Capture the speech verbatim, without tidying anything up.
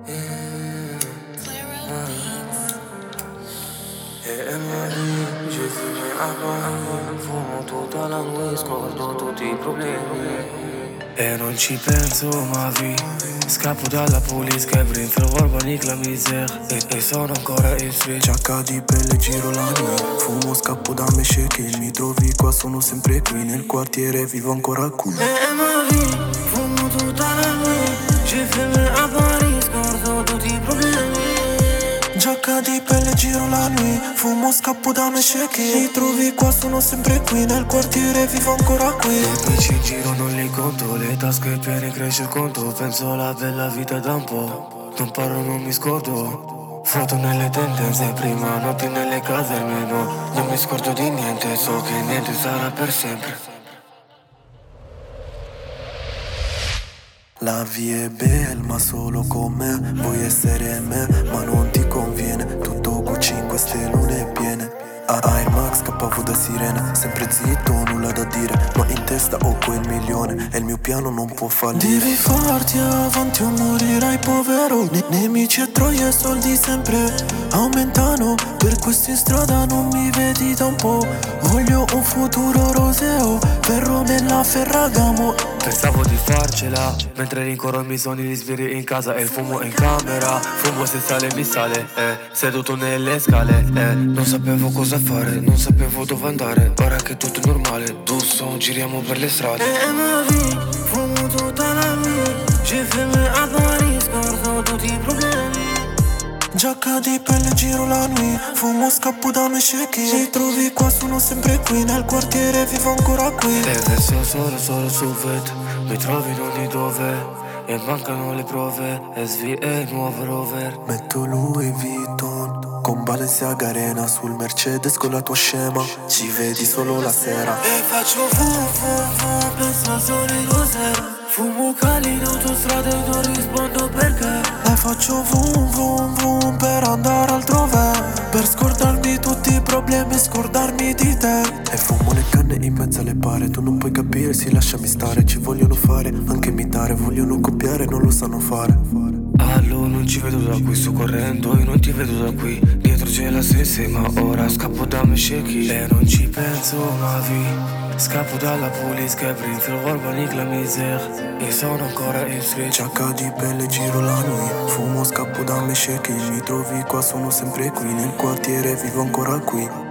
E mi ci fumi a mano, fumo tutta la notte, scordo tutti i problemi. E non ci penso ma vi scappo dalla police che brinda vorba la misère. E, e sono ancora in switch H di pelle giro la notte, fumo scappo da me shaking. Mi trovi qua, sono sempre qui nel quartiere, vivo ancora qui. E ma vi fumo tutta la notte, ci fumi a Paris, scordo tutti i problemi. Giacca di pelle giro la nuit, fumo scappo da me shaking. Mi trovi qua, sono sempre qui nel quartiere, vivo ancora qui. Le amici in giro non li conto, le tasche piene cresce il conto. Penso alla bella vita da un po', non parlo non mi scordo. Foto nelle tendenze, prima notti nelle case almeno. Non mi scordo di niente, so che niente sarà per sempre. La via è bella ma solo con me, vuoi essere me ma non ti conviene. Tutto Gucci in queste lune piene, a Air Max scappavo da sirena. Sempre zitto, nulla da dire, ma in testa ho quel milione e il mio piano non può fallire. Devi farti avanti o morirai povero. Ne- nemici e troie, soldi sempre aumentano. Per questo in strada non mi vedi da un po'. Voglio un futuro roseo, ferro nella Ferragamo. Pensavo di farcela, mentre rincorro i miei sogni di sbirri in casa e il fumo in camera. Fumo se sale mi sale, eh, seduto nelle scale, eh. Non sapevo cosa fare, non sapevo dove andare. Ora che tutto è normale, Dusson, giriamo per le strade. E ma vi, fumo tutta la notte, ci fermi a Paris, scordo tutti i problemi. Giacca di pelle giro la nuit, fumo scappo da me shaking. Mi trovi qua, sono sempre qui nel quartiere, vivo ancora qui. E adesso solo solo su vet, mi trovi in ogni dove. E mancano le prove, S V e nuovo rover. Metto Louis Vuitton con Balenciaga Arena sul Mercedes con la tua scema. Ci vedi solo la sera. E faccio fu fu fu, penso solo in cos'era. Fumo cali in autostrada e non rispondo perché. E faccio vum vum vum per andare altrove, per scordarmi tutti i problemi, scordarmi di te. E fumo le canne in mezzo alle pare, tu non puoi capire, sì lasciami stare. Ci vogliono fare, anche imitare, vogliono copiare, non lo sanno fare. Allo, non ci vedo da qui, sto correndo, io non ti vedo da qui. Dietro c'è la stessa, ma ora scappo da me shaky. E non ci penso ma vi scappo dalla police che brinda vorba la misère. E sono ancora in switch H di pelle giro la nuit, fumo scappo da me shaking. Mi trovi qua, sono sempre qui nel quartiere, vivo ancora qui.